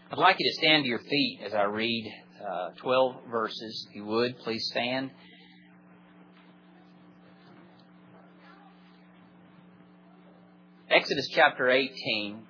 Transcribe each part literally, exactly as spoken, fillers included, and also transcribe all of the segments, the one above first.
I'd like you to stand to your feet as I read uh, twelve verses. If you would, please stand. Exodus chapter eighteen.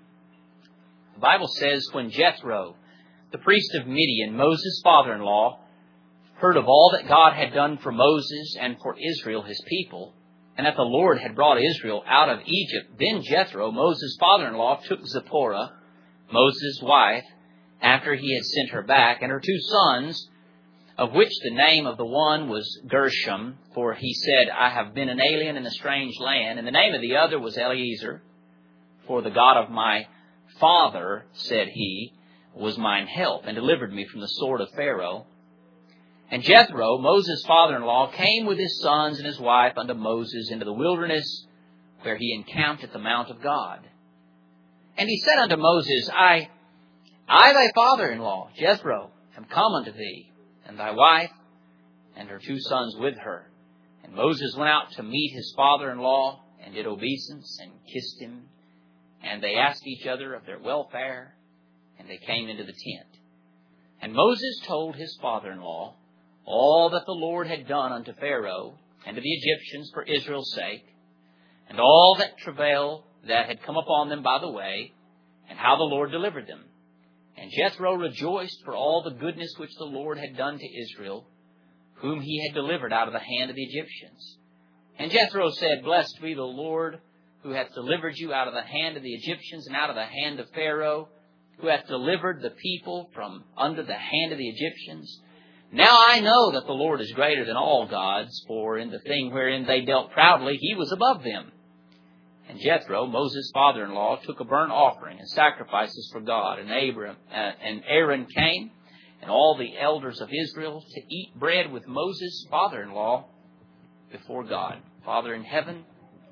The Bible says, when Jethro, the priest of Midian, Moses' father-in-law, heard of all that God had done for Moses and for Israel, his people, and that the Lord had brought Israel out of Egypt, then Jethro, Moses' father-in-law, took Zipporah, Moses' wife, after he had sent her back, and her two sons, of which the name of the one was Gershom, for he said, I have been an alien in a strange land, and the name of the other was Eliezer, for the God of my father, said he, was mine help, and delivered me from the sword of Pharaoh. And Jethro, Moses' father-in-law, came with his sons and his wife unto Moses into the wilderness, where he encamped at the mount of God. And he said unto Moses, I, I thy father-in-law, Jethro, am come unto thee, and thy wife, and her two sons with her. And Moses went out to meet his father-in-law, and did obeisance, and kissed him. And they asked each other of their welfare, and they came into the tent. And Moses told his father-in-law all that the Lord had done unto Pharaoh and to the Egyptians for Israel's sake, and all that travail that had come upon them by the way, and how the Lord delivered them. And Jethro rejoiced for all the goodness which the Lord had done to Israel, whom he had delivered out of the hand of the Egyptians. And Jethro said, Blessed be the Lord, who hath delivered you out of the hand of the Egyptians and out of the hand of Pharaoh, who hath delivered the people from under the hand of the Egyptians. Now I know that the Lord is greater than all gods, for in the thing wherein they dealt proudly, he was above them. And Jethro, Moses' father-in-law, took a burnt offering and sacrifices for God. And Abraham uh, and Aaron came, and all the elders of Israel, to eat bread with Moses' father-in-law before God. Father in heaven,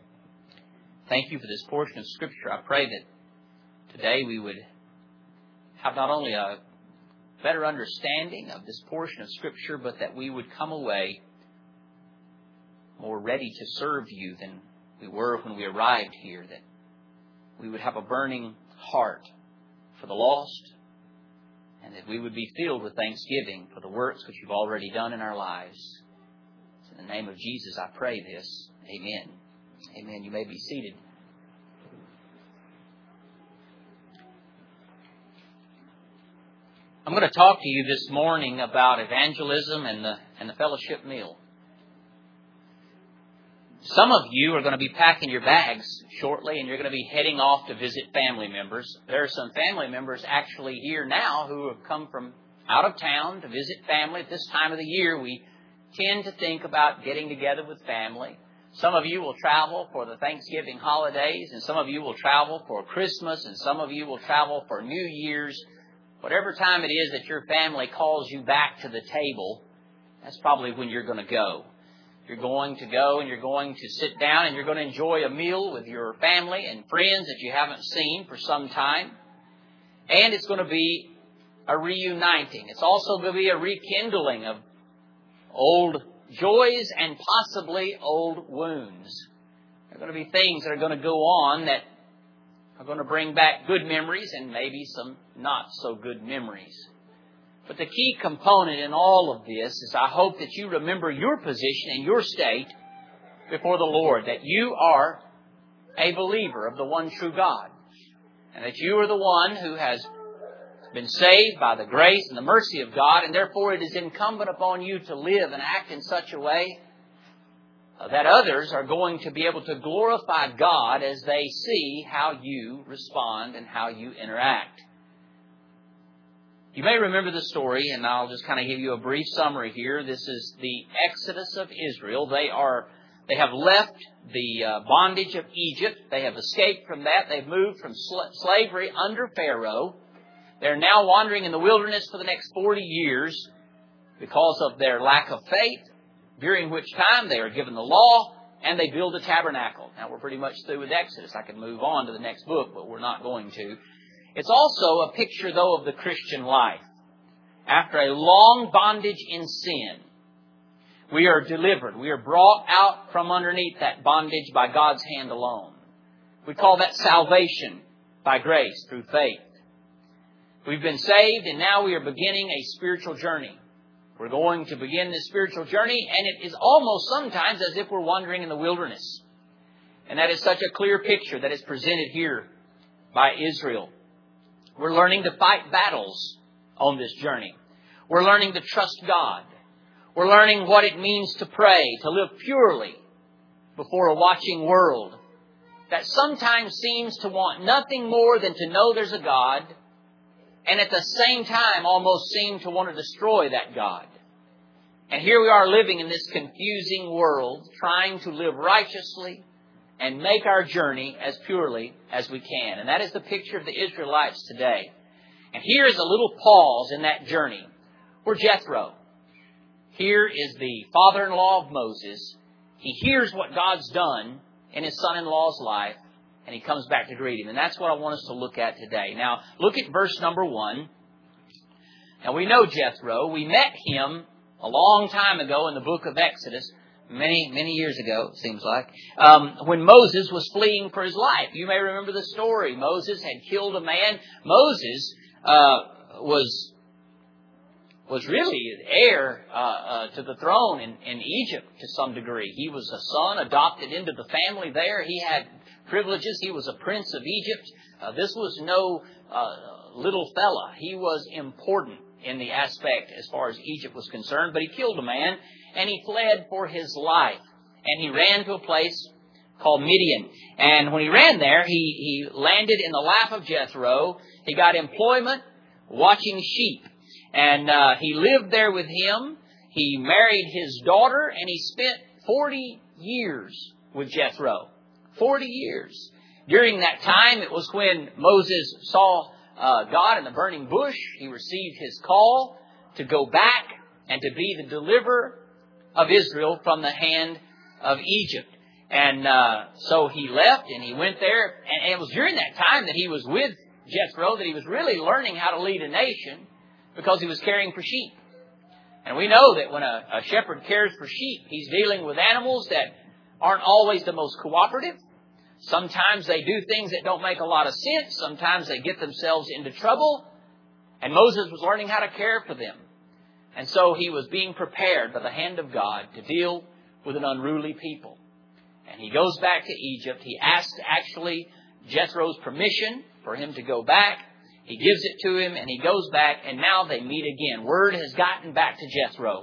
thank you for this portion of Scripture. I pray that today we would have not only a better understanding of this portion of Scripture, but that we would come away more ready to serve you than we were when we arrived here, that we would have a burning heart for the lost, and that we would be filled with thanksgiving for the works which you've already done in our lives. In the name of Jesus, I pray this. Amen. Amen. You may be seated. I'm going to talk to you this morning about evangelism and the, and the fellowship meal. Some of you are going to be packing your bags shortly, and you're going to be heading off to visit family members. There are some family members actually here now who have come from out of town to visit family. At this time of the year, we tend to think about getting together with family. Some of you will travel for the Thanksgiving holidays, and some of you will travel for Christmas, and some of you will travel for New Year's. Whatever time it is that your family calls you back to the table, that's probably when you're going to go. You're going to go and you're going to sit down and you're going to enjoy a meal with your family and friends that you haven't seen for some time. And it's going to be a reuniting. It's also going to be a rekindling of old joys and possibly old wounds. There are going to be things that are going to go on that are going to bring back good memories and maybe some not so good memories. But the key component in all of this is I hope that you remember your position and your state before the Lord, that you are a believer of the one true God, and that you are the one who has been saved by the grace and the mercy of God, and therefore it is incumbent upon you to live and act in such a way that others are going to be able to glorify God as they see how you respond and how you interact. You may remember the story, and I'll just kind of give you a brief summary here. This is the Exodus of Israel. They are, they have left the uh, bondage of Egypt. They have escaped from that. They've moved from sl- slavery under Pharaoh. They're now wandering in the wilderness for the next forty years because of their lack of faith, during which time they are given the law and they build a tabernacle. Now, we're pretty much through with Exodus. I could move on to the next book, but we're not going to. It's also a picture, though, of the Christian life. After a long bondage in sin, we are delivered. We are brought out from underneath that bondage by God's hand alone. We call that salvation by grace through faith. We've been saved, and now we are beginning a spiritual journey. We're going to begin this spiritual journey, and it is almost sometimes as if we're wandering in the wilderness. And that is such a clear picture that is presented here by Israel. We're learning to fight battles on this journey. We're learning to trust God. We're learning what it means to pray, to live purely before a watching world that sometimes seems to want nothing more than to know there's a God, and at the same time almost seem to want to destroy that God. And here we are living in this confusing world, trying to live righteously and make our journey as purely as we can. And that is the picture of the Israelites today. And here is a little pause in that journey where Jethro, here is the father-in-law of Moses. He hears what God's done in his son-in-law's life, and he comes back to greet him. And that's what I want us to look at today. Now, look at verse number one. Now, we know Jethro. We met him a long time ago in the book of Exodus, many, many years ago, it seems like, um, when Moses was fleeing for his life. You may remember the story. Moses had killed a man. Moses uh, was... was really heir uh, uh, to the throne in, in Egypt to some degree. He was a son adopted into the family there. He had privileges. He was a prince of Egypt. Uh, this was no uh, little fella. He was important in the aspect as far as Egypt was concerned. But he killed a man, and he fled for his life. And he ran to a place called Midian. And when he ran there, he, he landed in the lap of Jethro. He got employment watching sheep. And uh, he lived there with him. He married his daughter, and he spent forty years with Jethro. forty years. During that time, it was when Moses saw uh, God in the burning bush. He received his call to go back and to be the deliverer of Israel from the hand of Egypt. And uh, so he left, and he went there. And it was during that time that he was with Jethro that he was really learning how to lead a nation, because he was caring for sheep. And we know that when a, a shepherd cares for sheep, he's dealing with animals that aren't always the most cooperative. Sometimes they do things that don't make a lot of sense. Sometimes they get themselves into trouble. And Moses was learning how to care for them. And so he was being prepared by the hand of God to deal with an unruly people. And he goes back to Egypt. He asks actually Jethro's permission for him to go back. He gives it to him, and he goes back, and now they meet again. Word has gotten back to Jethro.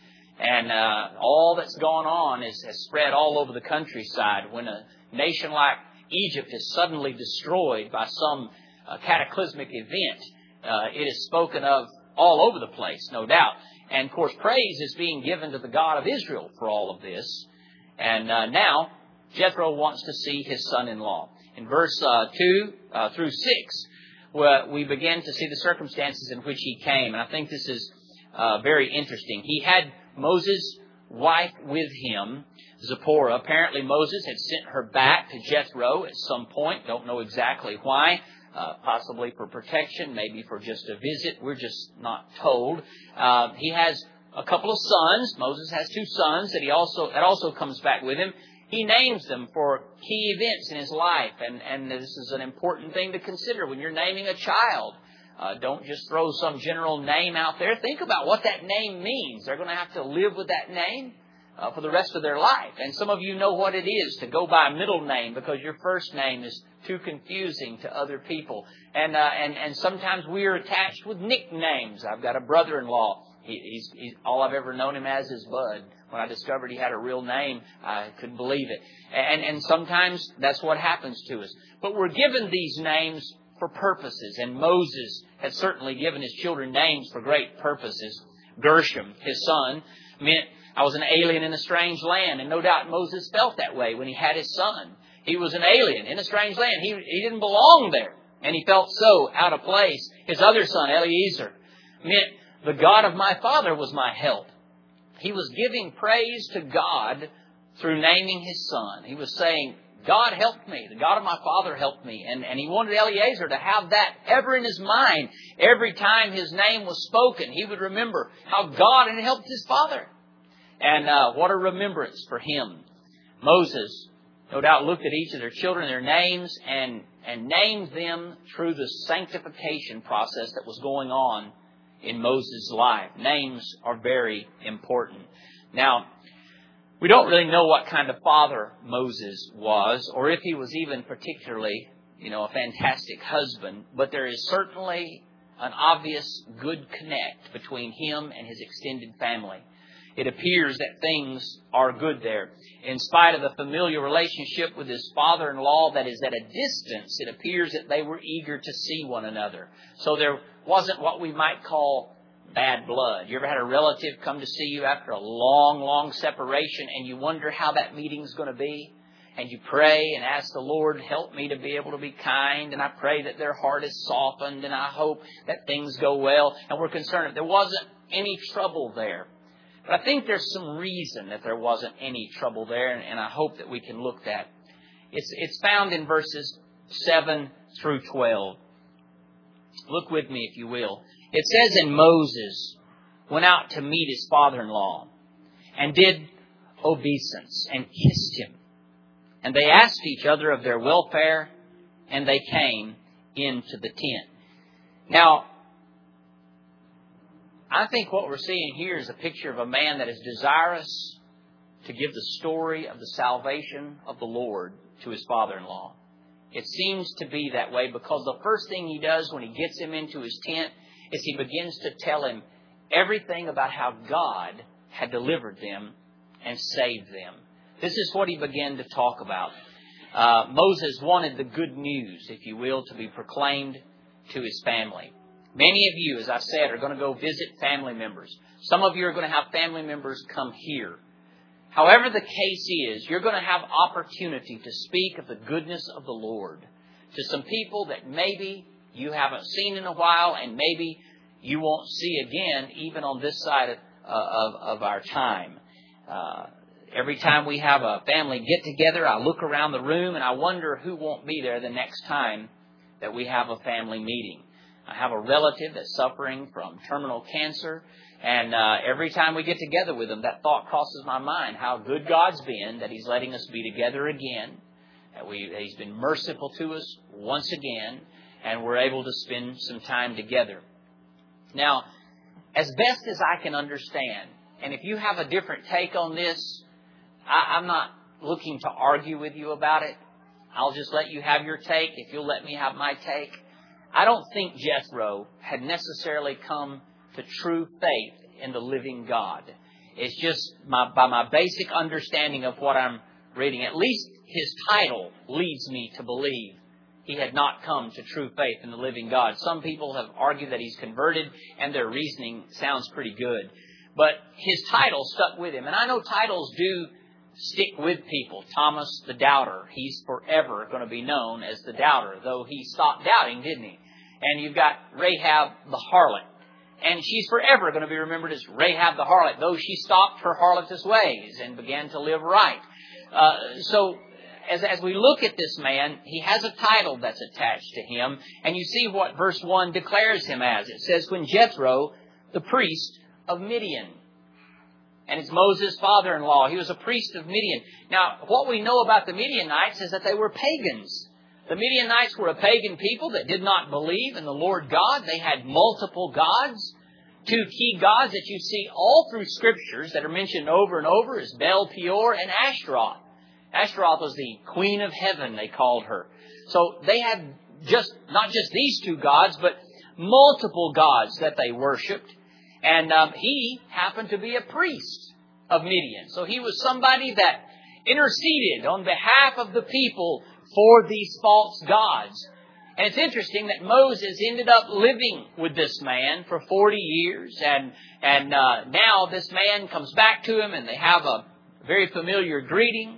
And uh, all that's gone on is, has spread all over the countryside. When a nation like Egypt is suddenly destroyed by some uh, cataclysmic event, uh, it is spoken of all over the place, no doubt. And, of course, praise is being given to the God of Israel for all of this. And uh, now, Jethro wants to see his son-in-law. In verse uh, two uh, through six, well, we begin to see the circumstances in which he came. And I think this is uh, very interesting. He had Moses' wife with him, Zipporah. Apparently Moses had sent her back to Jethro at some point. Don't know exactly why. Uh, possibly for protection, maybe for just a visit. We're just not told. Uh, he has a couple of sons. Moses has two sons that he also that also comes back with him. He names them for key events in his life, and, and this is an important thing to consider when you're naming a child. Uh, don't just throw some general name out there. Think about what that name means. They're going to have to live with that name uh, for the rest of their life. And some of you know what it is to go by a middle name because your first name is too confusing to other people. And uh, and and sometimes we are attached with nicknames. I've got a brother-in-law. He, he's, he's all I've ever known him as is Bud. When I discovered he had a real name, I couldn't believe it. And, and sometimes that's what happens to us. But we're given these names for purposes. And Moses had certainly given his children names for great purposes. Gershom, his son, meant I was an alien in a strange land. And no doubt Moses felt that way when he had his son. He was an alien in a strange land. He, he didn't belong there. And he felt so out of place. His other son, Eliezer, meant the God of my father was my help. He was giving praise to God through naming his son. He was saying, God helped me. The God of my father helped me. And, and he wanted Eliezer to have that ever in his mind. Every time his name was spoken, he would remember how God had helped his father. And uh, what a remembrance for him. Moses, no doubt looked at each of their children, their names, and, and named them through the sanctification process that was going on in Moses' life. Names are very important. Now, we don't really know what kind of father Moses was, or if he was even particularly, you know, a fantastic husband, but there is certainly an obvious good connect between him and his extended family. It appears that things are good there. In spite of the familiar relationship with his father-in-law that is at a distance, it appears that they were eager to see one another. So there wasn't what we might call bad blood. You ever had a relative come to see you after a long, long separation and you wonder how that meeting's going to be? And you pray and ask the Lord, help me to be able to be kind. And I pray that their heart is softened. And I hope that things go well. And we're concerned if there wasn't any trouble there. But I think there's some reason that there wasn't any trouble there. And I hope that we can look at. It's, it's found in verses seven through twelve. Look with me if you will. It says, and Moses went out to meet his father-in-law and did obeisance and kissed him. And they asked each other of their welfare, and they came into the tent. Now, I think what we're seeing here is a picture of a man that is desirous to give the story of the salvation of the Lord to his father-in-law. It seems to be that way because the first thing he does when he gets him into his tent is he begins to tell him everything about how God had delivered them and saved them. This is what he began to talk about. Uh, Moses wanted the good news, if you will, to be proclaimed to his family. Many of you, as I said, are going to go visit family members. Some of you are going to have family members come here. However the case is, you're going to have opportunity to speak of the goodness of the Lord to some people that maybe you haven't seen in a while and maybe you won't see again even on this side of, uh, of, of our time. Uh, every time we have a family get-together, I look around the room and I wonder who won't be there the next time that we have a family meeting. I have a relative that's suffering from terminal cancer, and uh, every time we get together with them, that thought crosses my mind, how good God's been, that He's letting us be together again, that, we, that He's been merciful to us once again, and we're able to spend some time together. Now, as best as I can understand, and if you have a different take on this, I, I'm not looking to argue with you about it. I'll just let you have your take if you'll let me have my take. I don't think Jethro had necessarily come to true faith in the living God. It's just my, by my basic understanding of what I'm reading, at least his title leads me to believe he had not come to true faith in the living God. Some people have argued that he's converted, and their reasoning sounds pretty good. But his title stuck with him. And I know titles do stick with people. Thomas the Doubter, he's forever going to be known as the Doubter, though he stopped doubting, didn't he? And you've got Rahab the harlot. And she's forever going to be remembered as Rahab the harlot, though she stopped her harlotous ways and began to live right. Uh, so as, as we look at this man, he has a title that's attached to him. And you see what verse one declares him as. It says, when Jethro, the priest of Midian. And it's Moses' father-in-law. He was a priest of Midian. Now, what we know about the Midianites is that they were pagans. The Midianites were a pagan people that did not believe in the Lord God. They had multiple gods. Two key gods that you see all through Scriptures that are mentioned over and over is Baal Peor and Ashtaroth. Ashtaroth was the queen of heaven, they called her. So they had just not just these two gods, but multiple gods that they worshipped. And um, he happened to be a priest of Midian. So he was somebody that interceded on behalf of the people for these false gods. And it's interesting that Moses ended up living with this man for forty years. And, and uh, now this man comes back to him and they have a very familiar greeting.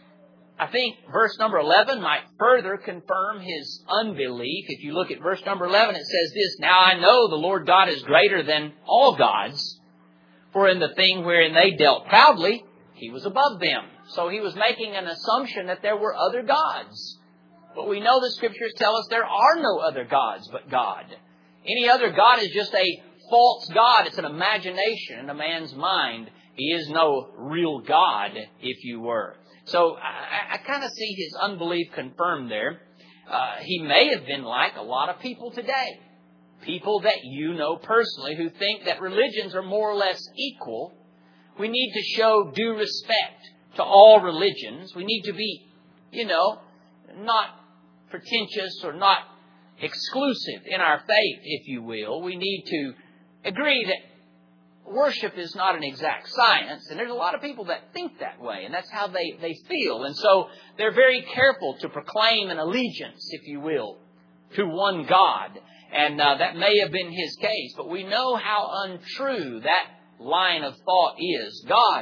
I think verse number eleven might further confirm his unbelief. If you look at verse number eleven, it says this, now I know the Lord God is greater than all gods, for in the thing wherein they dealt proudly, he was above them. So he was making an assumption that there were other gods. But we know the Scriptures tell us there are no other gods but God. Any other god is just a false god. It's an imagination in a man's mind. He is no real God, if you were. So I, I kind of see his unbelief confirmed there. Uh, he may have been like a lot of people today. People that you know personally who think that religions are more or less equal. We need to show due respect to all religions. We need to be, you know, not pretentious or not exclusive in our faith, if you will. We need to agree that worship is not an exact science. And there's a lot of people that think that way. And that's how they, they feel. And so they're very careful to proclaim an allegiance, if you will, to one God. And uh, that may have been his case. But we know how untrue that line of thought is. God,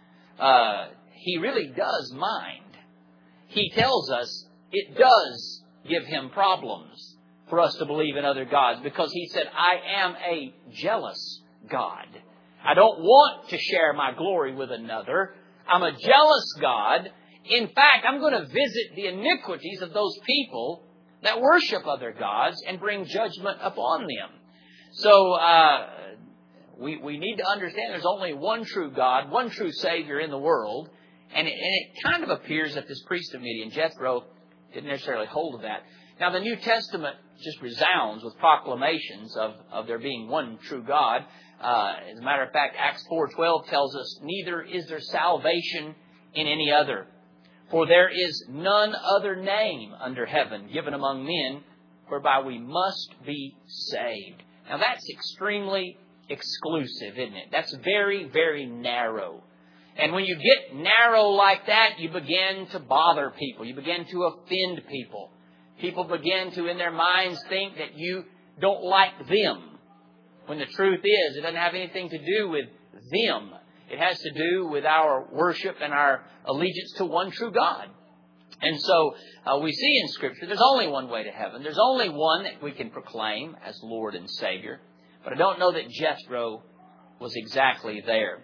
uh, He really does mind. He tells us it does give Him problems for us to believe in other gods, because He said, I am a jealous God. I don't want to share my glory with another. I'm a jealous God. In fact, I'm going to visit the iniquities of those people that worship other gods and bring judgment upon them. So, uh, we, we need to understand there's only one true God, one true Savior in the world. And it, and it kind of appears that this priest of Midian, Jethro, didn't necessarily hold of that. Now, the New Testament just resounds with proclamations of, of there being one true God. Uh, as a matter of fact, Acts four twelve tells us, neither is there salvation in any other. For there is none other name under heaven given among men whereby we must be saved. Now, that's extremely exclusive, isn't it? That's very, very narrow. And when you get narrow like that, you begin to bother people. You begin to offend people. People begin to, in their minds, think that you don't like them. When the truth is, it doesn't have anything to do with them. It has to do with our worship and our allegiance to one true God. And so uh, we see in Scripture there's only one way to heaven. There's only one that we can proclaim as Lord and Savior. But I don't know that Jethro was exactly there.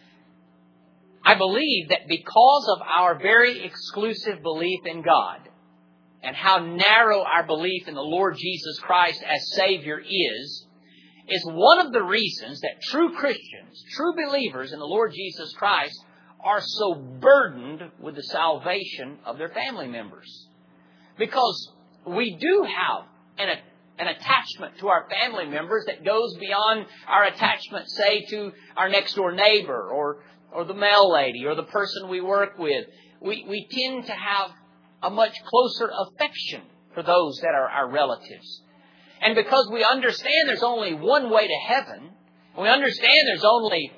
I believe that because of our very exclusive belief in God and how narrow our belief in the Lord Jesus Christ as Savior is, is one of the reasons that true Christians, true believers in the Lord Jesus Christ, are so burdened with the salvation of their family members. Because we do have an, an attachment to our family members that goes beyond our attachment, say, to our next door neighbor or, or the mail lady or the person we work with. We, we tend to have a much closer affection for those that are our relatives. And because we understand there's only one way to heaven, we understand there's only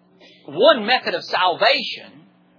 one method of salvation,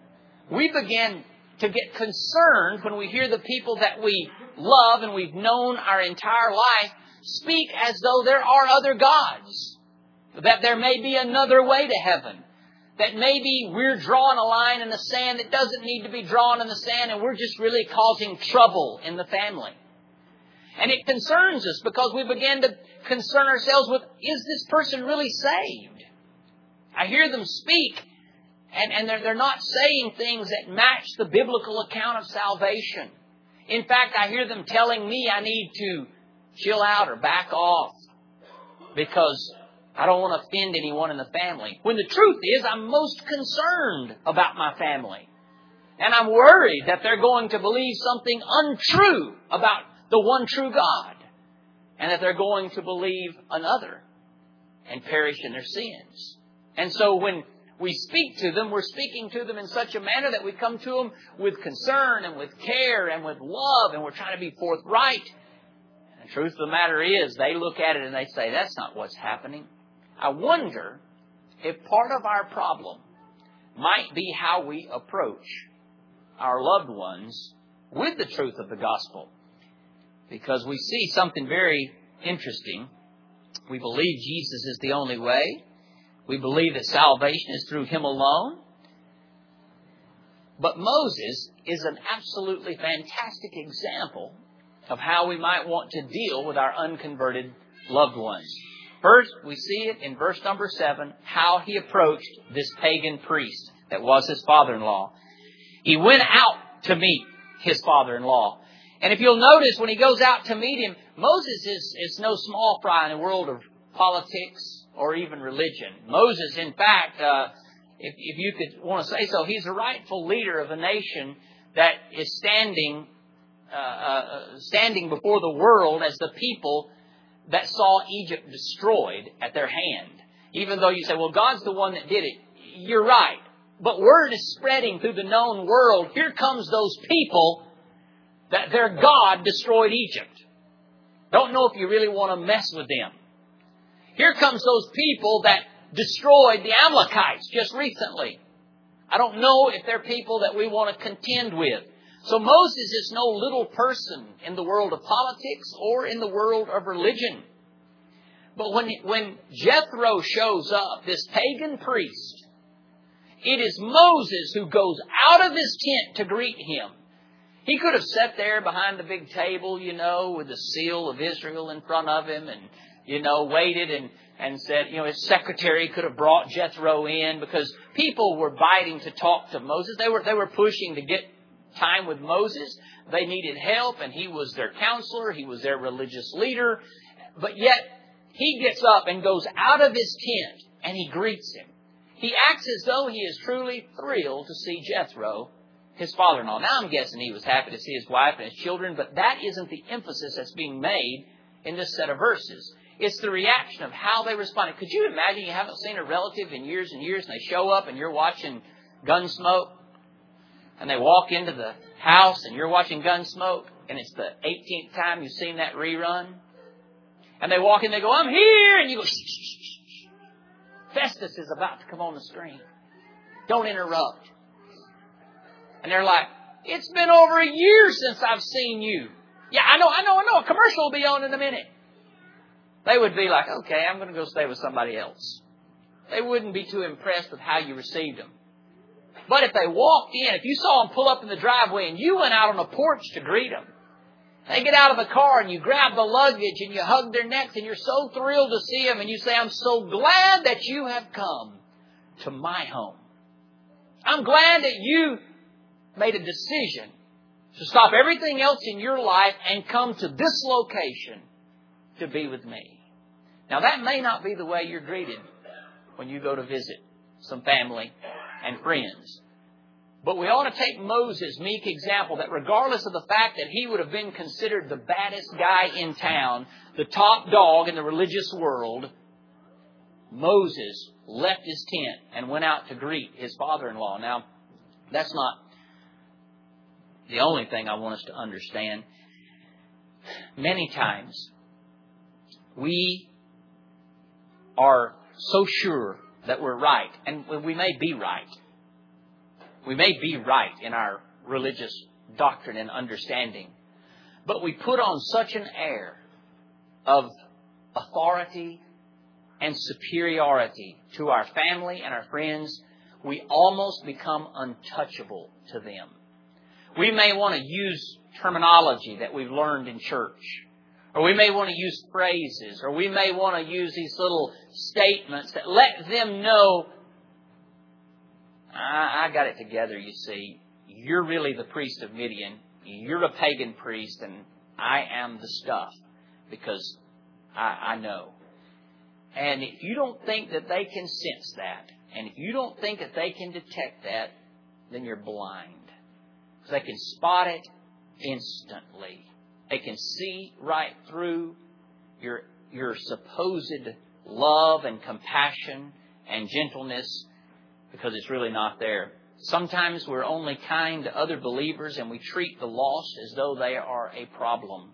we begin to get concerned when we hear the people that we love and we've known our entire life speak as though there are other gods, that there may be another way to heaven, that maybe we're drawing a line in the sand that doesn't need to be drawn in the sand, and we're just really causing trouble in the family. And it concerns us because we begin to concern ourselves with, is this person really saved? I hear them speak, and, and they're, they're not saying things that match the biblical account of salvation. In fact, I hear them telling me I need to chill out or back off because I don't want to offend anyone in the family. When the truth is, I'm most concerned about my family. And I'm worried that they're going to believe something untrue about the one true God, and that they're going to believe another and perish in their sins. And so when we speak to them, we're speaking to them in such a manner that we come to them with concern and with care and with love, and we're trying to be forthright. And the truth of the matter is, they look at it and they say, that's not what's happening. I wonder if part of our problem might be how we approach our loved ones with the truth of the gospel. Because we see something very interesting. We believe Jesus is the only way. We believe that salvation is through Him alone. But Moses is an absolutely fantastic example of how we might want to deal with our unconverted loved ones. First, we see it in verse number seven, how he approached this pagan priest that was his father-in-law. He went out to meet his father-in-law. And if you'll notice, when he goes out to meet him, Moses is, is no small fry in the world of politics or even religion. Moses, in fact, uh, if, if you could want to say so, he's a rightful leader of a nation that is standing, uh, uh, standing before the world as the people that saw Egypt destroyed at their hand. Even though you say, well, God's the one that did it. You're right. But word is spreading through the known world. Here comes those people that their God destroyed Egypt. Don't know if you really want to mess with them. Here comes those people that destroyed the Amalekites just recently. I don't know if they're people that we want to contend with. So Moses is no little person in the world of politics or in the world of religion. But when, when Jethro shows up, this pagan priest, it is Moses who goes out of his tent to greet him. He could have sat there behind the big table, you know, with the seal of Israel in front of him and, you know, waited and, and said, you know, his secretary could have brought Jethro in because people were biting to talk to Moses. They were, they were pushing to get time with Moses. They needed help and he was their counselor. He was their religious leader. But yet he gets up and goes out of his tent and he greets him. He acts as though he is truly thrilled to see Jethro, his father-in-law. Now I'm guessing he was happy to see his wife and his children, but that isn't the emphasis that's being made in this set of verses. It's the reaction of how they responded. Could you imagine you haven't seen a relative in years and years and they show up and you're watching Gunsmoke and they walk into the house and you're watching Gunsmoke and it's the eighteenth time you've seen that rerun and they walk in and they go, I'm here, and you go, shh, shh, shh, shh. Festus is about to come on the screen. Don't interrupt. And they're like, it's been over a year since I've seen you. Yeah, I know, I know, I know. A commercial will be on in a minute. They would be like, okay, I'm going to go stay with somebody else. They wouldn't be too impressed with how you received them. But if they walked in, if you saw them pull up in the driveway and you went out on a porch to greet them, they get out of the car and you grab the luggage and you hug their necks and you're so thrilled to see them and you say, I'm so glad that you have come to my home. I'm glad that you made a decision to stop everything else in your life and come to this location to be with me. Now that may not be the way you're greeted when you go to visit some family and friends. But we ought to take Moses' meek example that regardless of the fact that he would have been considered the baddest guy in town, the top dog in the religious world, Moses left his tent and went out to greet his father-in-law. Now, that's not the only thing I want us to understand. Many times, we are so sure that we're right, and we may be right. We may be right in our religious doctrine and understanding, but we put on such an air of authority and superiority to our family and our friends, we almost become untouchable to them. We may want to use terminology that we've learned in church, or we may want to use phrases, or we may want to use these little statements that let them know, I, I got it together, you see. You're really the priest of Midian. You're a pagan priest, and I am the stuff because I, I know. And if you don't think that they can sense that, and if you don't think that they can detect that, then you're blind. Because they can spot it instantly. They can see right through your, your supposed love and compassion and gentleness because it's really not there. Sometimes we're only kind to other believers and we treat the lost as though they are a problem.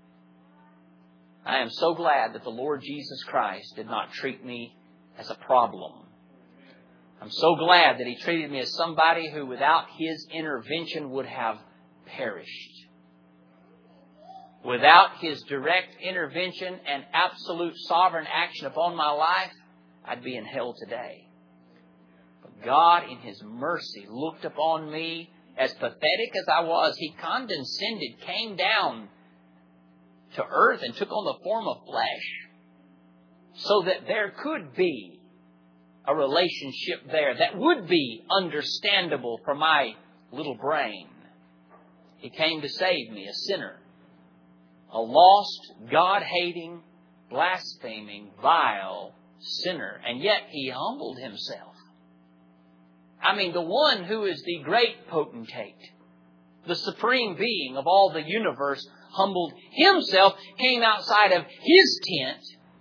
I am so glad that the Lord Jesus Christ did not treat me as a problem. I'm so glad that He treated me as somebody who without His intervention would have perished. Without His direct intervention and absolute sovereign action upon my life, I'd be in hell today. But God, in His mercy, looked upon me as pathetic as I was. He condescended, came down to earth and took on the form of flesh so that there could be a relationship there that would be understandable for my little brain. He came to save me, a sinner, a lost, God-hating, blaspheming, vile sinner. And yet He humbled Himself. I mean, the one who is the great potentate, the supreme being of all the universe, humbled Himself, came outside of His tent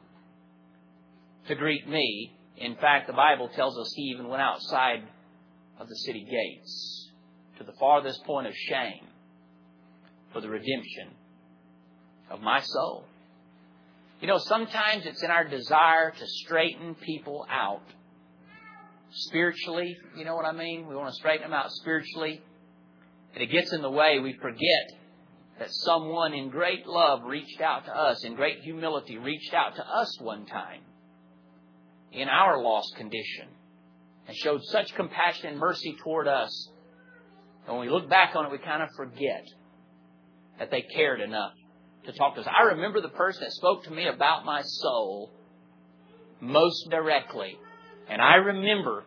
to greet me. In fact, the Bible tells us He even went outside of the city gates to the farthest point of shame for the redemption of my soul. You know, sometimes it's in our desire to straighten people out spiritually. You know what I mean? We want to straighten them out spiritually. And it gets in the way. We forget that someone in great love reached out to us, in great humility reached out to us one time in our lost condition and showed such compassion and mercy toward us. And when we look back on it, we kind of forget that they cared enough to talk to us. I remember the person that spoke to me about my soul most directly. And I remember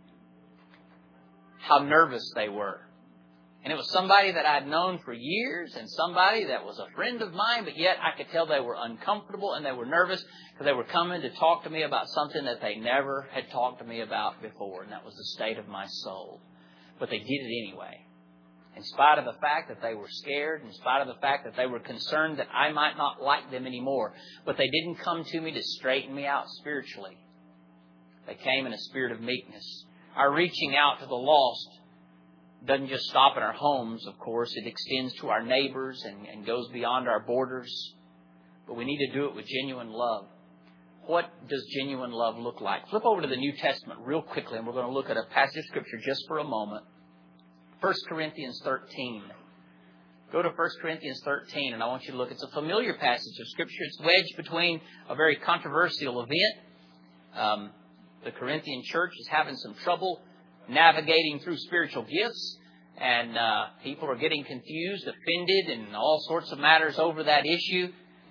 how nervous they were. And it was somebody that I'd known for years and somebody that was a friend of mine, but yet I could tell they were uncomfortable and they were nervous because they were coming to talk to me about something that they never had talked to me about before, and that was the state of my soul. But they did it anyway. In spite of the fact that they were scared, in spite of the fact that they were concerned that I might not like them anymore. But they didn't come to me to straighten me out spiritually. They came in a spirit of meekness. Our reaching out to the lost doesn't just stop in our homes, of course. It extends to our neighbors and, and goes beyond our borders. But we need to do it with genuine love. What does genuine love look like? Flip over to the New Testament real quickly, and we're going to look at a passage of Scripture just for a moment. First Corinthians thirteen. Go to First Corinthians thirteen, and I want you to look. It's a familiar passage of Scripture. It's wedged between a very controversial event. Um, the Corinthian church is having some trouble navigating through spiritual gifts, and uh, people are getting confused, offended, and all sorts of matters over that issue.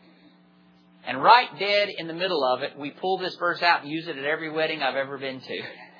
And right dead in the middle of it, we pull this verse out and use it at every wedding I've ever been to.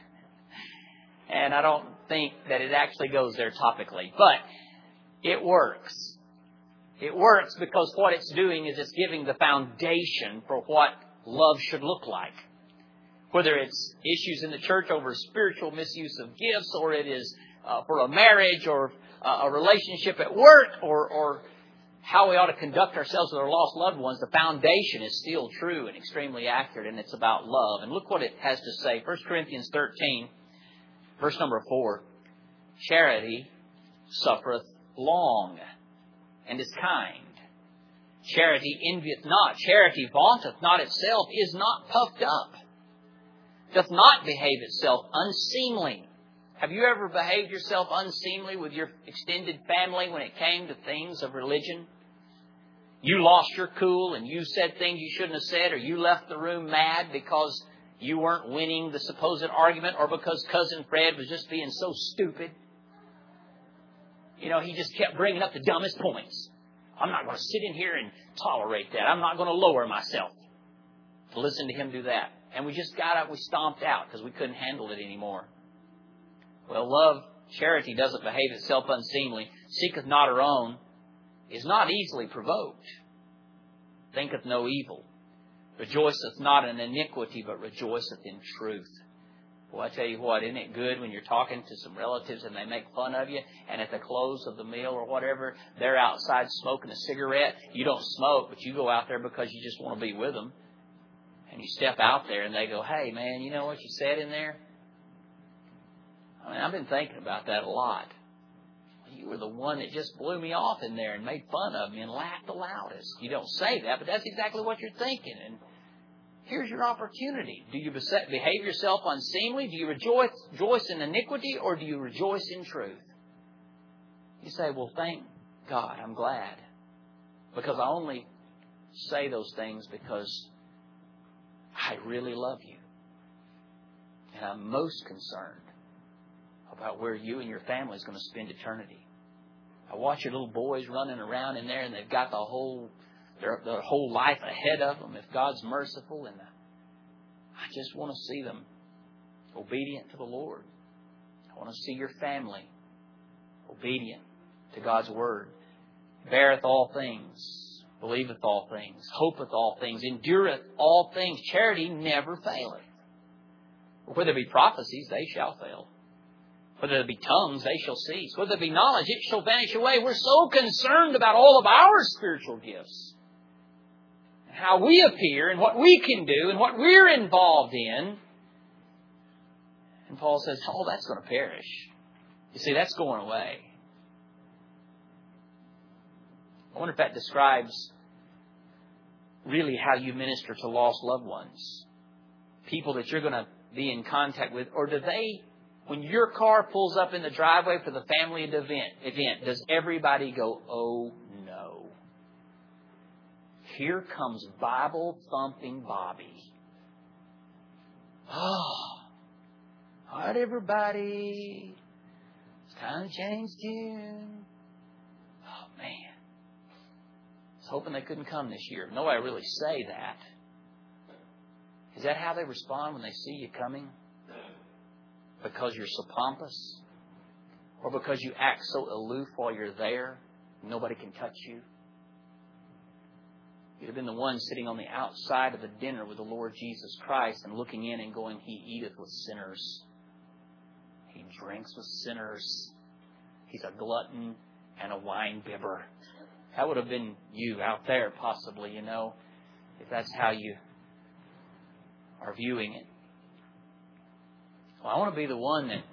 And I don't think that it actually goes there topically. But it works. It works because what it's doing is it's giving the foundation for what love should look like. Whether it's issues in the church over spiritual misuse of gifts, or it is uh, for a marriage, or uh, a relationship at work, or, or how we ought to conduct ourselves with our lost loved ones, the foundation is still true and extremely accurate, and it's about love. And look what it has to say. First Corinthians thirteen, verse number four. Charity suffereth long, and is kind. Charity envieth not. Charity vaunteth not itself, is not puffed up, doth not behave itself unseemly. Have you ever behaved yourself unseemly with your extended family when it came to things of religion? You lost your cool and you said things you shouldn't have said, or you left the room mad because you weren't winning the supposed argument, or because Cousin Fred was just being so stupid. You know, he just kept bringing up the dumbest points. I'm not going to sit in here and tolerate that. I'm not going to lower myself to listen to him do that. And we just got up, we stomped out because we couldn't handle it anymore. Well, love, charity doesn't behave itself unseemly, seeketh not her own, is not easily provoked, thinketh no evil, rejoiceth not in iniquity, but rejoiceth in truth. Well, I tell you what, isn't it good when you're talking to some relatives and they make fun of you, and at the close of the meal or whatever, they're outside smoking a cigarette. You don't smoke, but you go out there because you just want to be with them. And you step out there and they go, hey, man, you know what you said in there? I mean, I've been thinking about that a lot. You were the one that just blew me off in there and made fun of me and laughed the loudest. You don't say that, but that's exactly what you're thinking. And here's your opportunity. Do you behave yourself unseemly? Do you rejoice, rejoice in iniquity, or do you rejoice in truth? You say, well, thank God, I'm glad. Because I only say those things because I really love you. And I'm most concerned about where you and your family is going to spend eternity. I watch your little boys running around in there, and they've got the whole their, their whole life ahead of them, if God's merciful. And I just want to see them obedient to the Lord. I want to see your family obedient to God's Word. Beareth all things, believeth all things, hopeth all things, endureth all things. Charity never faileth. Whether there be prophecies, they shall fail. Whether there be tongues, they shall cease. Whether there be knowledge, it shall vanish away. We're so concerned about all of our spiritual gifts. And how we appear and what we can do and what we're involved in. And Paul says, oh, that's going to perish. You see, that's going away. I wonder if that describes really how you minister to lost loved ones. People that you're going to be in contact with. Or do they, when your car pulls up in the driveway for the family event, event, does everybody go, oh no. Here comes Bible-thumping Bobby. Oh, all right, everybody. It's time to change tune. Oh, man. I was hoping they couldn't come this year. Nobody really say that. Is that how they respond when they see you coming? Because you're so pompous? Or because you act so aloof while you're there, nobody can touch you? You'd have been the one sitting on the outside of the dinner with the Lord Jesus Christ and looking in and going, He eateth with sinners. He drinks with sinners. He's a glutton and a wine bibber. That would have been you out there, possibly, you know, if that's how you are viewing it. Well, I want to be the one that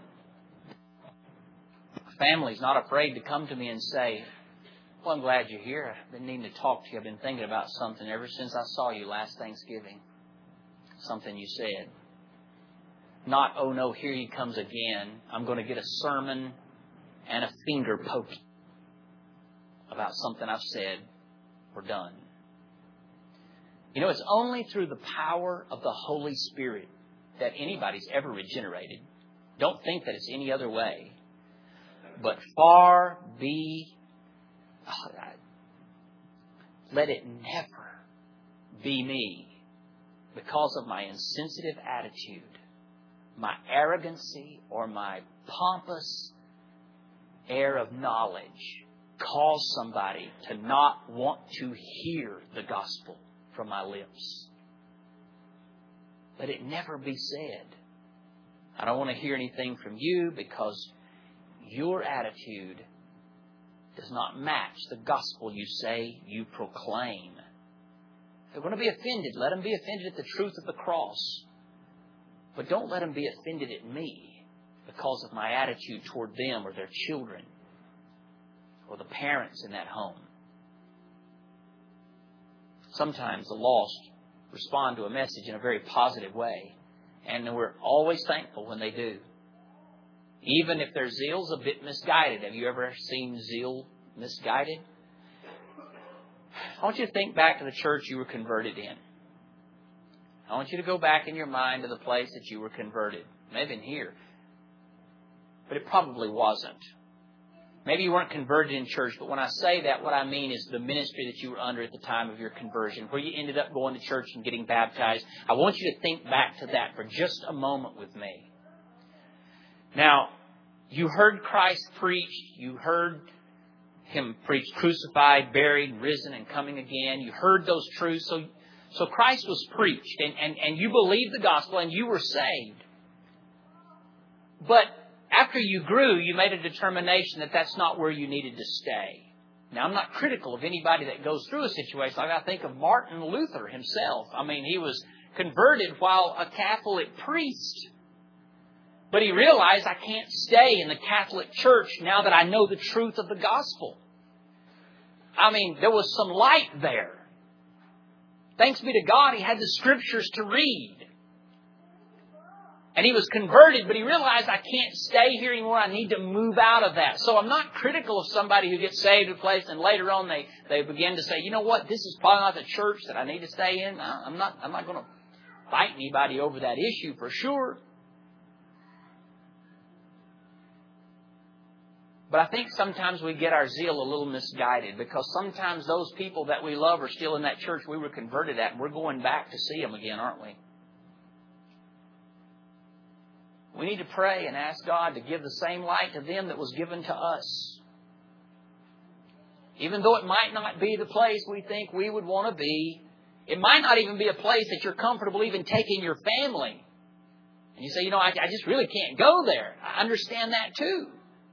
family's not afraid to come to me and say, well, I'm glad you're here. I've been needing to talk to you. I've been thinking about something ever since I saw you last Thanksgiving. Something you said. Not, oh no, here he comes again. I'm going to get a sermon and a finger poke about something I've said or done. You know, it's only through the power of the Holy Spirit that anybody's ever regenerated. Don't think that it's any other way. But far be, oh, let it never be me because of my insensitive attitude, my arrogancy, or my pompous air of knowledge cause somebody to not want to hear the gospel from my lips. Let it never be said. I don't want to hear anything from you because your attitude does not match the gospel you say you proclaim. If they're going to be offended, let them be offended at the truth of the cross. But don't let them be offended at me because of my attitude toward them or their children or the parents in that home. Sometimes the lost respond to a message in a very positive way. And we're always thankful when they do. Even if their zeal's a bit misguided. Have you ever seen zeal misguided? I want you to think back to the church you were converted in. I want you to go back in your mind to the place that you were converted. Maybe in here. But it probably wasn't. Maybe you weren't converted in church, but when I say that, what I mean is the ministry that you were under at the time of your conversion, where you ended up going to church and getting baptized. I want you to think back to that for just a moment with me. Now, you heard Christ preached. You heard Him preached crucified, buried, risen, and coming again. You heard those truths. So, so Christ was preached, and, and, and you believed the gospel, and you were saved. But after you grew, you made a determination that that's not where you needed to stay. Now, I'm not critical of anybody that goes through a situation like that. I think of Martin Luther himself. I mean, he was converted while a Catholic priest. But he realized, I can't stay in the Catholic Church now that I know the truth of the gospel. I mean, there was some light there. Thanks be to God, he had the Scriptures to read. And he was converted, but he realized, I can't stay here anymore. I need to move out of that. So I'm not critical of somebody who gets saved in a place and later on they, they begin to say, you know what, this is probably not the church that I need to stay in. I'm not, I'm not going to fight anybody over that issue for sure. But I think sometimes we get our zeal a little misguided because sometimes those people that we love are still in that church we were converted at, and we're going back to see them again, aren't we? We need to pray and ask God to give the same light to them that was given to us. Even though it might not be the place we think we would want to be, it might not even be a place that you're comfortable even taking your family And you say, you know, I, I just really can't go there. I understand that too.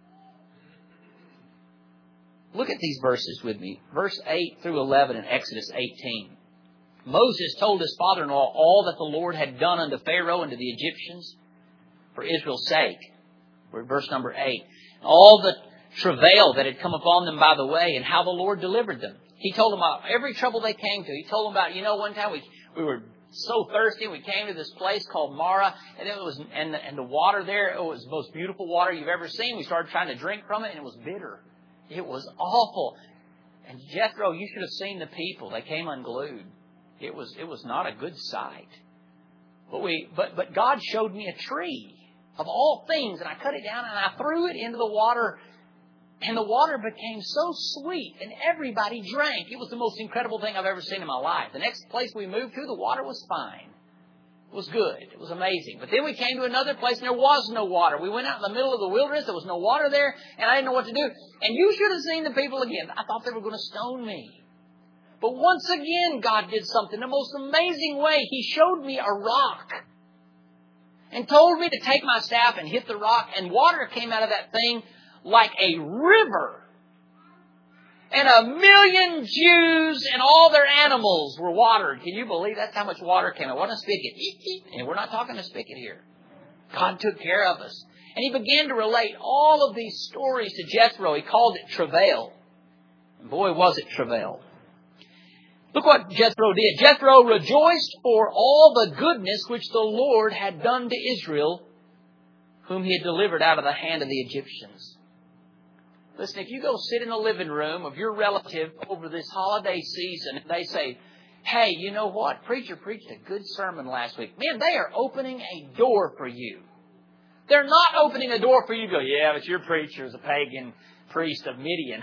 Look at these verses with me. Verse eight through eleven in Exodus eighteen. Moses told his father-in-law all that the Lord had done unto Pharaoh and to the Egyptians for Israel's sake. We're at verse number eight. All the travail that had come upon them by the way and how the Lord delivered them. He told them about every trouble they came to. He told them about, you know, one time we, we were so thirsty. We came to this place called Marah, and it was, and the, and the water there, it was the most beautiful water you've ever seen. We started trying to drink from it, and it was bitter. It was awful. And Jethro, you should have seen the people. They came unglued. It was, it was not a good sight. But we, but, but God showed me a tree of all things, and I cut it down and I threw it into the water, and the water became so sweet, and everybody drank. It was the most incredible thing I've ever seen in my life. The next place we moved to, the water was fine. It was good. It was amazing. But then we came to another place, and there was no water. We went out in the middle of the wilderness. There was no water there, and I didn't know what to do. And you should have seen the people again. I thought they were going to stone me. But once again, God did something the most amazing way. He showed me a rock and told me to take my staff and hit the rock, and water came out of that thing like a river. And a million Jews and all their animals were watered. Can you believe that's how much water came out? It wasn't a spigot. And we're not talking a spigot here. God took care of us. And He began to relate all of these stories to Jethro. He called it travail. And boy, was it travail. Look what Jethro did. Jethro rejoiced for all the goodness which the Lord had done to Israel, whom He had delivered out of the hand of the Egyptians. Listen, if you go sit in the living room of your relative over this holiday season, and they say, hey, you know what? Preacher preached a good sermon last week. Man, they are opening a door for you. They're not opening a door for you to go, yeah, but your preacher is a pagan priest of Midian.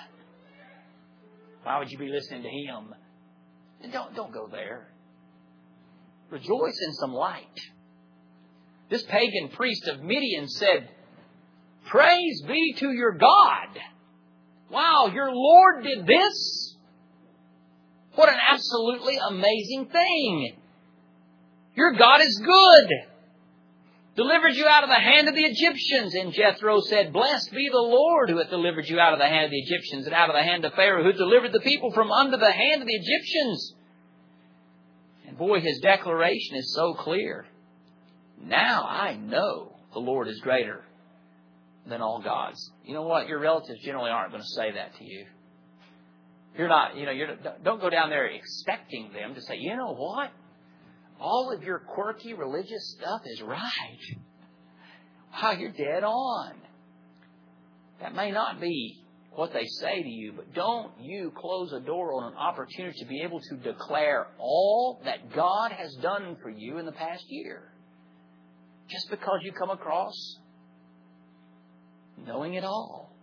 Why would you be listening to him? Don't, don't go there. Rejoice in some light. This pagan priest of Midian said, praise be to your God. Wow, your Lord did this? What an absolutely amazing thing. Your God is good. Delivered you out of the hand of the Egyptians. And Jethro said, blessed be the Lord who hath delivered you out of the hand of the Egyptians and out of the hand of Pharaoh, who delivered the people from under the hand of the Egyptians. And boy, his declaration is so clear. Now I know the Lord is greater than all gods. You know what? Your relatives generally aren't going to say that to you. You're not, you know, you're, don't go down there expecting them to say, you know what? All of your quirky religious stuff is right. Wow, you're dead on. That may not be what they say to you, but don't you close a door on an opportunity to be able to declare all that God has done for you in the past year. Just because you come across knowing it all.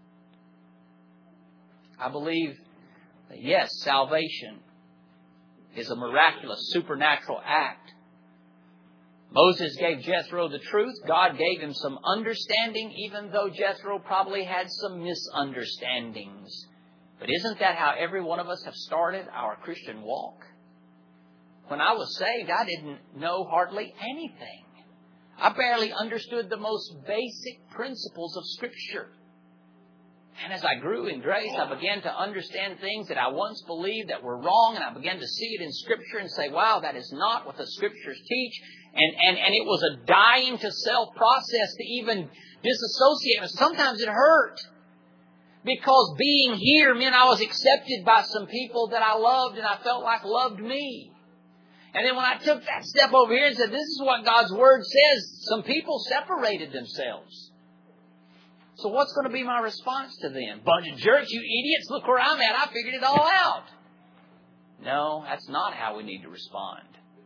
I believe that yes, salvation is a miraculous, supernatural act. Moses gave Jethro the truth. God gave him some understanding, even though Jethro probably had some misunderstandings. But isn't that how every one of us have started our Christian walk? When I was saved, I didn't know hardly anything. I barely understood the most basic principles of Scripture. And as I grew in grace, I began to understand things that I once believed that were wrong, and I began to see it in Scripture and say, wow, that is not what the Scriptures teach. And, and, and it was a dying to self process to even disassociate. Sometimes it hurt. Because being here meant I was accepted by some people that I loved and I felt like loved me. And then when I took that step over here and said, this is what God's Word says, some people separated themselves. So what's going to be my response to them? Bunch of jerks, you idiots, look where I'm at. I figured it all out. No, that's not how we need to respond.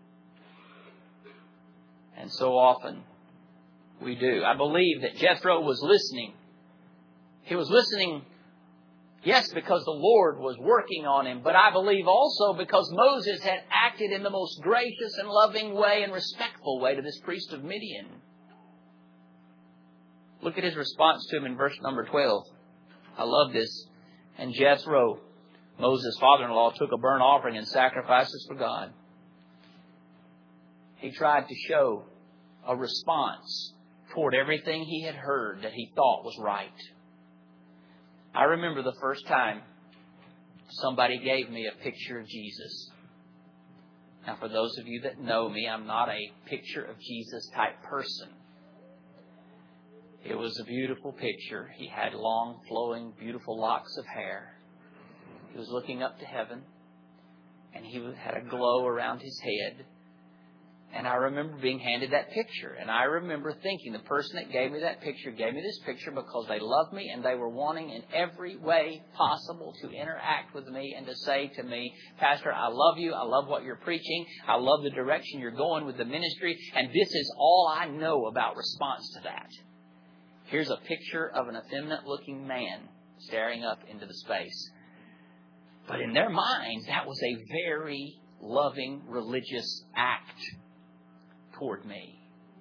And so often we do. I believe that Jethro was listening. He was listening, yes, because the Lord was working on him, but I believe also because Moses had acted in the most gracious and loving way and respectful way to this priest of Midian. Look at his response to him in verse number twelve. I love this. And Jethro, Moses' father-in-law, took a burnt offering and sacrifices for God. He tried to show a response toward everything he had heard that he thought was right. I remember the first time somebody gave me a picture of Jesus. Now, for those of you that know me, I'm not a picture of Jesus type person. It was a beautiful picture. He had long, flowing, beautiful locks of hair. He was looking up to heaven, and he had a glow around his head. And I remember being handed that picture. And I remember thinking the person that gave me that picture gave me this picture because they loved me and they were wanting in every way possible to interact with me and to say to me, Pastor, I love you. I love what you're preaching. I love the direction you're going with the ministry. And this is all I know about response to that. Here's a picture of an effeminate-looking man staring up into the space. But in their minds, that was a very loving, religious act toward me.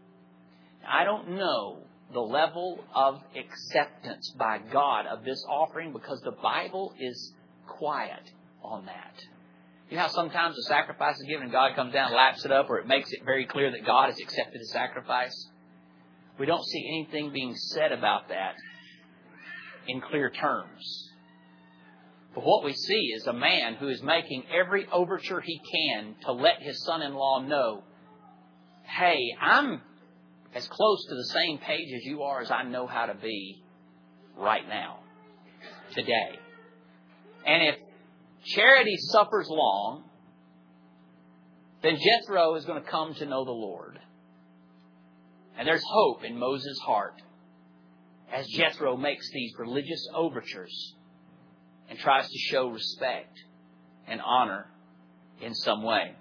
I don't know the level of acceptance by God of this offering because the Bible is quiet on that. You know how sometimes a sacrifice is given and God comes down and laps it up, or it makes it very clear that God has accepted the sacrifice? We don't see anything being said about that in clear terms. But what we see is a man who is making every overture he can to let his son-in-law know, hey, I'm as close to the same page as you are as I know how to be right now, today. And if charity suffers long, then Jethro is going to come to know the Lord. And there's hope in Moses' heart as Jethro makes these religious overtures and tries to show respect and honor in some way.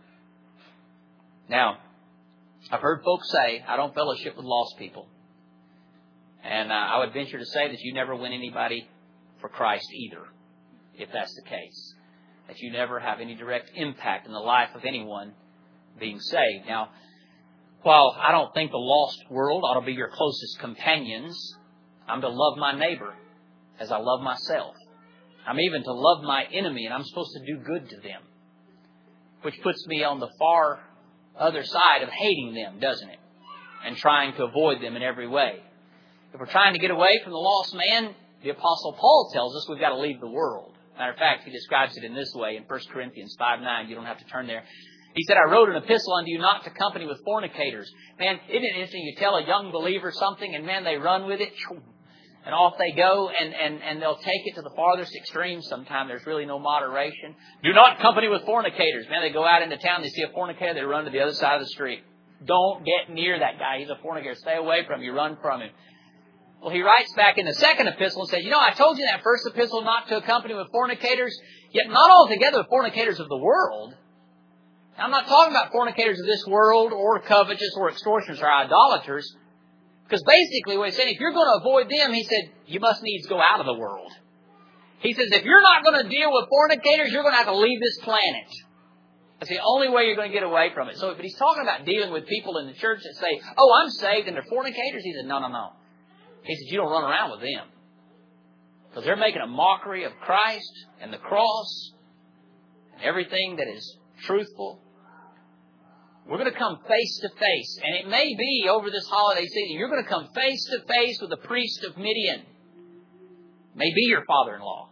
Now, I've heard folks say, I don't fellowship with lost people. And uh, I would venture to say that you never win anybody for Christ either, if that's the case. That you never have any direct impact in the life of anyone being saved. Now, while I don't think the lost world ought to be your closest companions, I'm to love my neighbor as I love myself. I'm even to love my enemy, and I'm supposed to do good to them. Which puts me on the far other side of hating them, doesn't it? And trying to avoid them in every way. If we're trying to get away from the lost man, the Apostle Paul tells us we've got to leave the world. Matter of fact, he describes it in this way in First Corinthians five nine. You don't have to turn there. He said, I wrote an epistle unto you not to company with fornicators. Man, isn't it interesting? You tell a young believer something and man, they run with it. And off they go, and, and, and they'll take it to the farthest extreme. Sometimes there's really no moderation. Do not company with fornicators. Man, they go out into town, they see a fornicator, they run to the other side of the street. Don't get near that guy. He's a fornicator. Stay away from him. You run from him. Well, he writes back in the second epistle and says, you know, I told you in that first epistle not to accompany with fornicators, yet not altogether with fornicators of the world. Now, I'm not talking about fornicators of this world or covetous or extortioners or idolaters. Because basically what he's saying, if you're going to avoid them, he said, you must needs go out of the world. He says, if you're not going to deal with fornicators, you're going to have to leave this planet. That's the only way you're going to get away from it. So, but he's talking about dealing with people in the church that say, oh, I'm saved and they're fornicators. He said, no, no, no. He said, you don't run around with them. Because they're making a mockery of Christ and the cross and everything that is truthful. We're going to come face to face. And it may be over this holiday season, you're going to come face to face with the priest of Midian. It may be your father-in-law.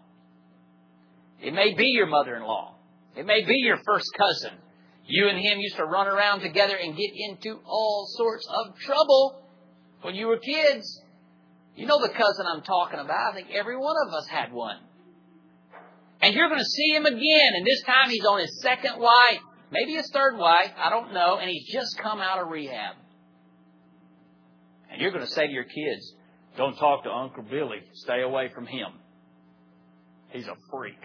It may be your mother-in-law. It may be your first cousin. You and him used to run around together and get into all sorts of trouble when you were kids. You know the cousin I'm talking about. I think every one of us had one. And you're going to see him again. And this time he's on his second wife. Maybe his third wife, I don't know, and he's just come out of rehab. And you're going to say to your kids, don't talk to Uncle Billy. Stay away from him. He's a freak.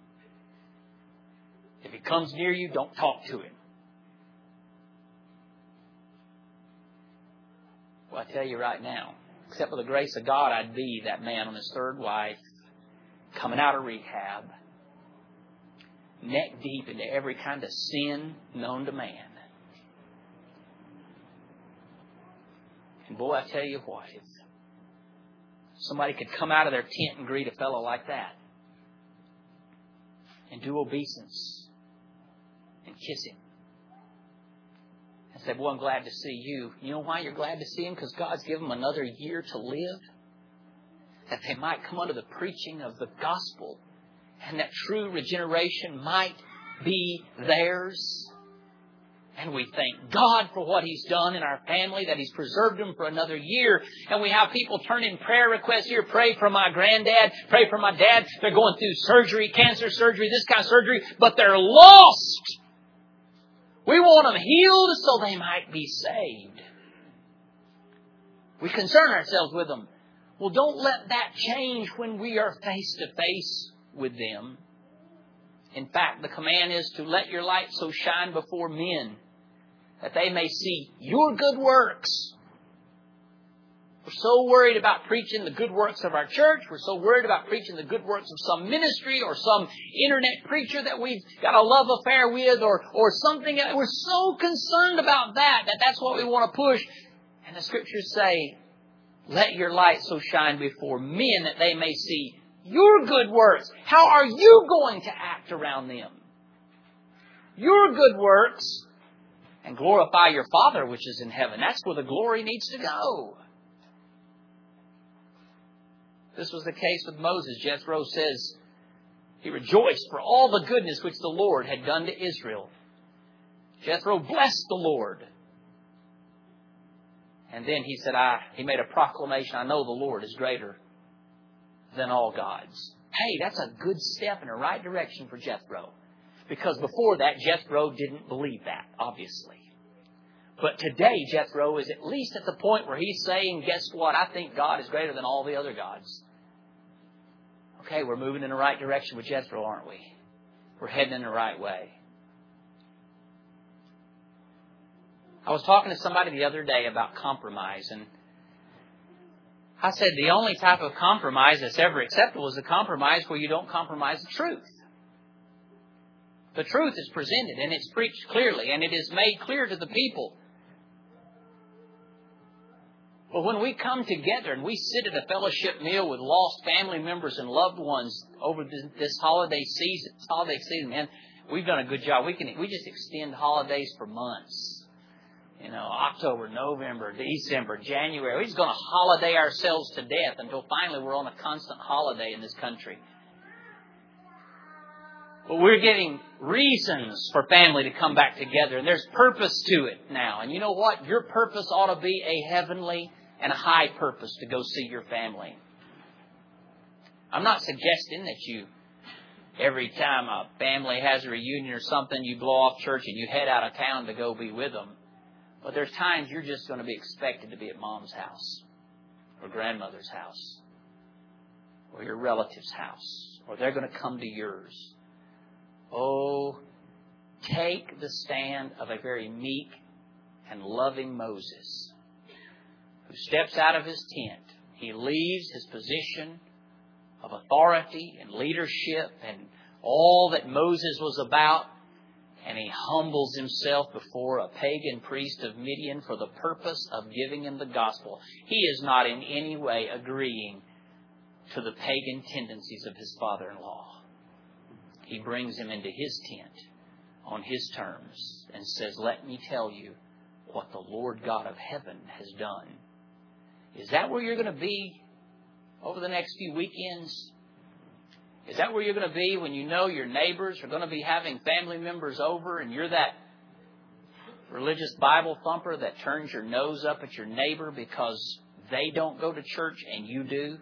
If he comes near you, don't talk to him. Well, I tell you right now, except for the grace of God, I'd be that man on his third wife, coming out of rehab, neck deep into every kind of sin known to man. And boy, I tell you what, if somebody could come out of their tent and greet a fellow like that and do obeisance and kiss him I said, boy, I'm glad to see you. You know why you're glad to see him? Because God's given them another year to live. That they might come under the preaching of the gospel. And that true regeneration might be theirs. And we thank God for what He's done in our family, that He's preserved them for another year. And we have people turn in prayer requests here. Pray for my granddad. Pray for my dad. They're going through surgery, cancer surgery, this kind of surgery. But they're lost. We want them healed so they might be saved. We concern ourselves with them. Well, don't let that change when we are face to face with them. In fact, the command is to let your light so shine before men that they may see your good works. We're so worried about preaching the good works of our church. We're so worried about preaching the good works of some ministry or some internet preacher that we've got a love affair with or, or something. We're so concerned about that, that that's what we want to push. And the Scriptures say, let your light so shine before men that they may see your good works. How are you going to act around them? Your good works. And glorify your Father which is in heaven. That's where the glory needs to go. This was the case with Moses. Jethro says he rejoiced for all the goodness which the Lord had done to Israel. Jethro blessed the Lord. And then he said, I, he made a proclamation, I know the Lord is greater than all gods. Hey, that's a good step in the right direction for Jethro. Because before that, Jethro didn't believe that, obviously. But today, Jethro is at least at the point where he's saying, guess what? I think God is greater than all the other gods. Okay, we're moving in the right direction with Jethro, aren't we? We're heading in the right way. I was talking to somebody the other day about compromise, and I said the only type of compromise that's ever acceptable is a compromise where you don't compromise the truth. The truth is presented and it's preached clearly and it is made clear to the people. But when we come together and we sit at a fellowship meal with lost family members and loved ones over this, this holiday season, this holiday season, man, we've done a good job. We can we just extend holidays for months. You know, October, November, December, January. We're just going to holiday ourselves to death until finally we're on a constant holiday in this country. But we're getting reasons for family to come back together. And there's purpose to it now. And you know what? Your purpose ought to be a heavenly and a high purpose to go see your family. I'm not suggesting that you, every time a family has a reunion or something, you blow off church and you head out of town to go be with them. But there's times you're just going to be expected to be at mom's house or grandmother's house or your relative's house, or they're going to come to yours. Oh, take the stand of a very meek and loving Moses who steps out of his tent. He leaves his position of authority and leadership and all that Moses was about, and he humbles himself before a pagan priest of Midian for the purpose of giving him the gospel. He is not in any way agreeing to the pagan tendencies of his father-in-law. He brings him into his tent on his terms and says, let me tell you what the Lord God of heaven has done. Is that where you're going to be over the next few weekends? Is that where you're going to be when you know your neighbors are going to be having family members over and you're that religious Bible thumper that turns your nose up at your neighbor because they don't go to church and you do?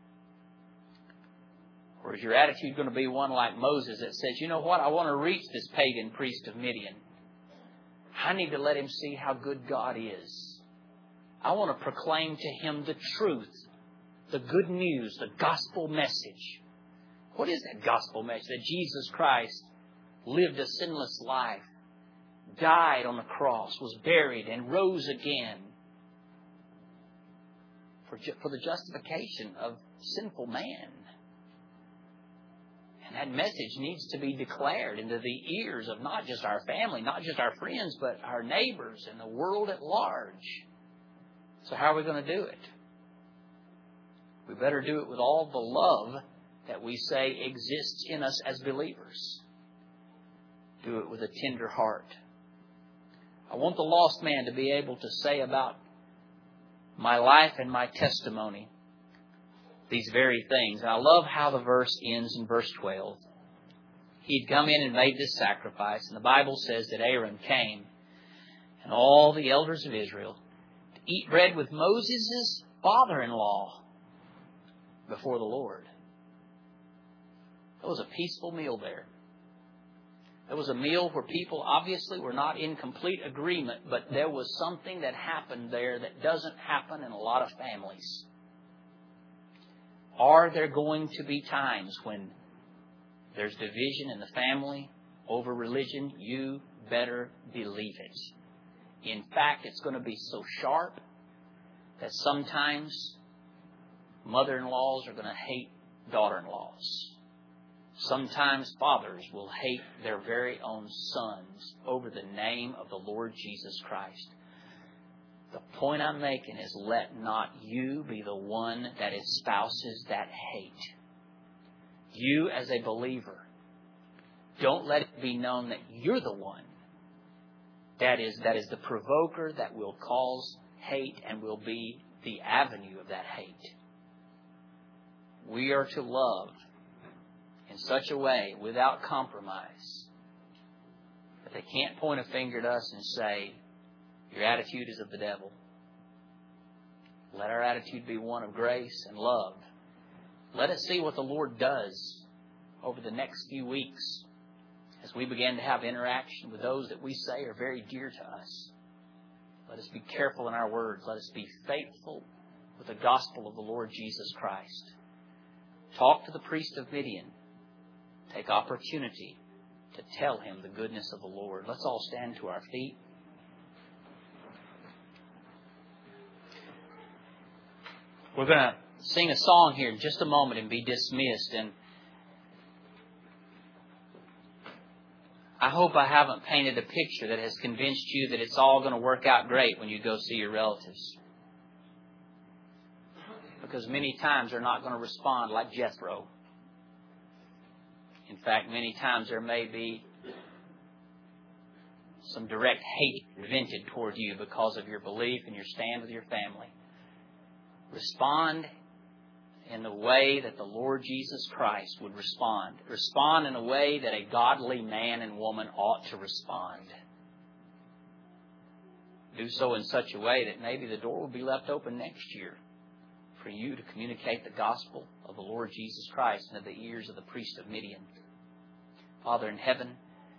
Or is your attitude going to be one like Moses that says, you know what, I want to reach this pagan priest of Midian. I need to let him see how good God is. I want to proclaim to him the truth, the good news, the gospel message. What is that gospel message? That Jesus Christ lived a sinless life, died on the cross, was buried, and rose again for, ju- for the justification of sinful man. And that message needs to be declared into the ears of not just our family, not just our friends, but our neighbors and the world at large. So how are we going to do it? We better do it with all the love that we say exists in us as believers. Do it with a tender heart. I want the lost man to be able to say about my life and my testimony these very things. And I love how the verse ends in verse twelve. He'd come in and made this sacrifice, and the Bible says that Aaron came and all the elders of Israel to eat bread with Moses' father-in-law before the Lord. It was a peaceful meal there. It was a meal where people obviously were not in complete agreement, but there was something that happened there that doesn't happen in a lot of families. Are there going to be times when there's division in the family over religion? You better believe it. In fact, it's going to be so sharp that sometimes mother-in-laws are going to hate daughter-in-laws. Sometimes fathers will hate their very own sons over the name of the Lord Jesus Christ. The point I'm making is, let not you be the one that espouses that hate. You as a believer, don't let it be known that you're the one that is, that is the provoker that will cause hate and will be the avenue of that hate. We are to love in such a way, without compromise, that they can't point a finger at us and say, your attitude is of the devil. Let our attitude be one of grace and love. Let us see what the Lord does over the next few weeks as we begin to have interaction with those that we say are very dear to us. Let us be careful in our words. Let us be faithful with the gospel of the Lord Jesus Christ. Talk to the priest of Midian. Take opportunity to tell him the goodness of the Lord. Let's all stand to our feet. We're going to sing a song here in just a moment and be dismissed. And I hope I haven't painted a picture that has convinced you that it's all going to work out great when you go see your relatives. Because many times they're not going to respond like Jethro. In fact, many times there may be some direct hate vented toward you because of your belief and your stand with your family. Respond in the way that the Lord Jesus Christ would respond. Respond in a way that a godly man and woman ought to respond. Do so in such a way that maybe the door will be left open next year for you to communicate the gospel of the Lord Jesus Christ into the ears of the priest of Midian. Father in heaven,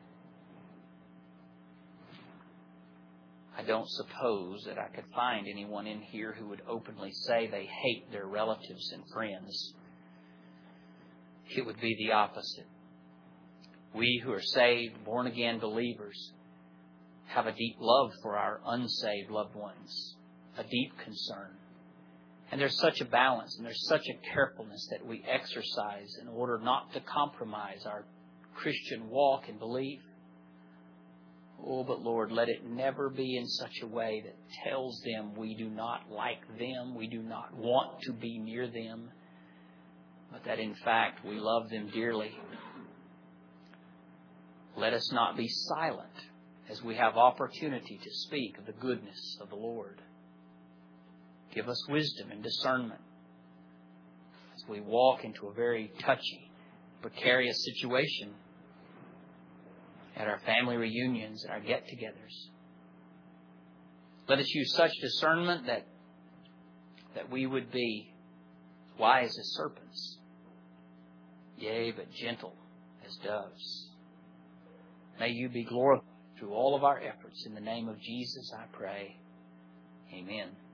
I don't suppose that I could find anyone in here who would openly say they hate their relatives and friends. It would be the opposite. We who are saved, born-again believers, have a deep love for our unsaved loved ones, a deep concern. And there's such a balance and there's such a carefulness that we exercise in order not to compromise our Christian walk and belief. Oh, but Lord, let it never be in such a way that tells them we do not like them, we do not want to be near them, but that in fact we love them dearly. Let us not be silent as we have opportunity to speak of the goodness of the Lord. Give us wisdom and discernment as we walk into a very touchy, precarious situation at our family reunions, at our get-togethers. Let us use such discernment that, that we would be wise as serpents, yea, but gentle as doves. May you be glorified through all of our efforts. In the name of Jesus, I pray. Amen.